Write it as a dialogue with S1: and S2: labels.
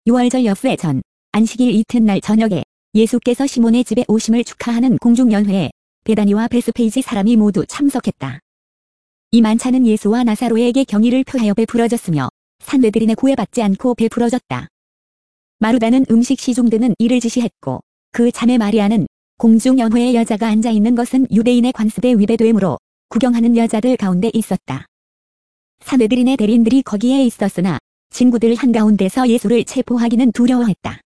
S1: 유월절 엿새 전 안식일 이튿날 저녁에 예수께서 시몬의 집에 오심을 축하하는 공중연회에 베다니와 베스페이지 사람이 모두 참석했다. 이 만찬은 예수와 나사로에게 경의를 표하여 베풀어졌으며 산베드린에 구애받지 않고 베풀어졌다. 마르다는 음식 시중 드는 일을 지시했고 그 자매 마리아는 공중연회에 여자가 앉아있는 것은 유대인의 관습에 위배되므로 구경하는 여자들 가운데 있었다. 산베드린의 대리인들이 거기에 있었으나 친구들 한가운데서 예수를 체포하기는 두려워했다.